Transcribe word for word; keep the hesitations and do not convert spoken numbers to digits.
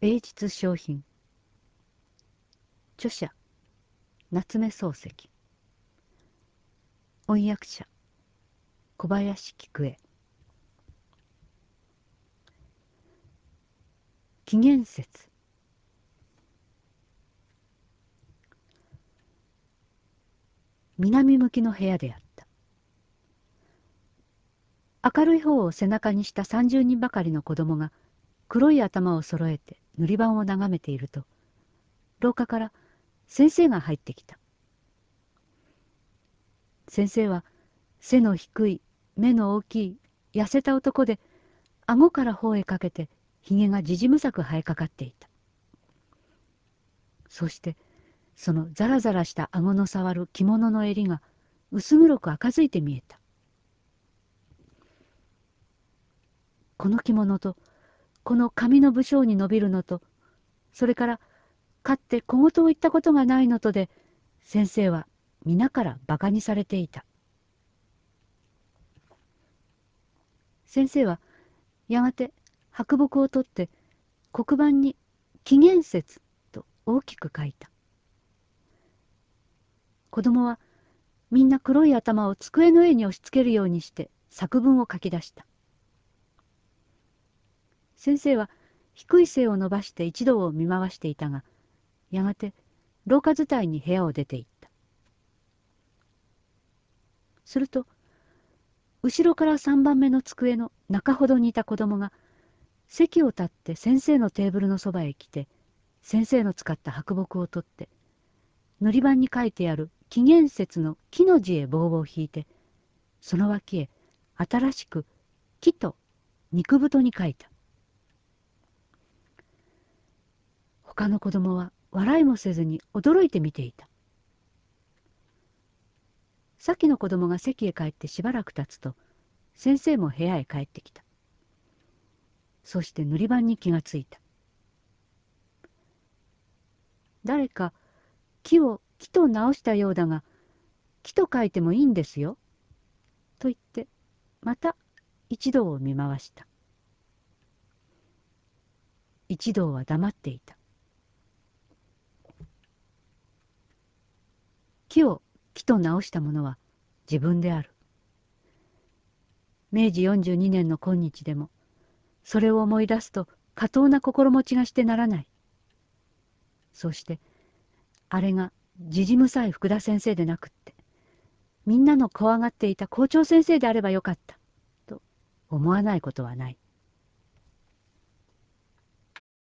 英実商品。著者夏目漱石。翻訳者小林菊恵。紀元節。南向きの部屋であった。明るい方を背中にしたさんじゅうにんばかりの子供が黒い頭を揃えて塗り板を眺めていると、廊下から先生が入ってきた。先生は背の低い、目の大きい、痩せた男で、顎から頬へかけてひげがじじむさく生えかかっていた。そしてそのザラザラした顎の触る着物の襟が薄黒く赤づいて見えた。この着物とこの髪の武将に伸びるのと、それからかつて小言を言ったことがないのとで、先生は皆からバカにされていた。先生はやがて白木を取って黒板に紀元節と大きく書いた。子供はみんな黒い頭を机の上に押しつけるようにして作文を書き出した。先生は低い背を伸ばして一同を見回していたが、やがて廊下伝いに部屋を出て行った。すると後ろから三番目の机の中ほどにいた子供が席を立って先生のテーブルのそばへ来て、先生の使った白木を取って塗り板に書いてある紀元節の木の字へ棒を引いて、その脇へ新しく木と肉太に書いた。他の子供は笑いもせずに驚いて見ていた。先の子供が席へ帰ってしばらく経つと、先生も部屋へ帰ってきた。そして塗り板に気がついた。誰か木を木と直したようだが、木と書いてもいいんですよ、と言ってまた一同を見回した。一同は黙っていた。木を木と直した者は自分である。明治よんじゅうにねんの今日でもそれを思い出すと下等な心持ちがしてならない。そしてあれがじじむさい福田先生でなくって、みんなの怖がっていた校長先生であればよかったと思わないことはない。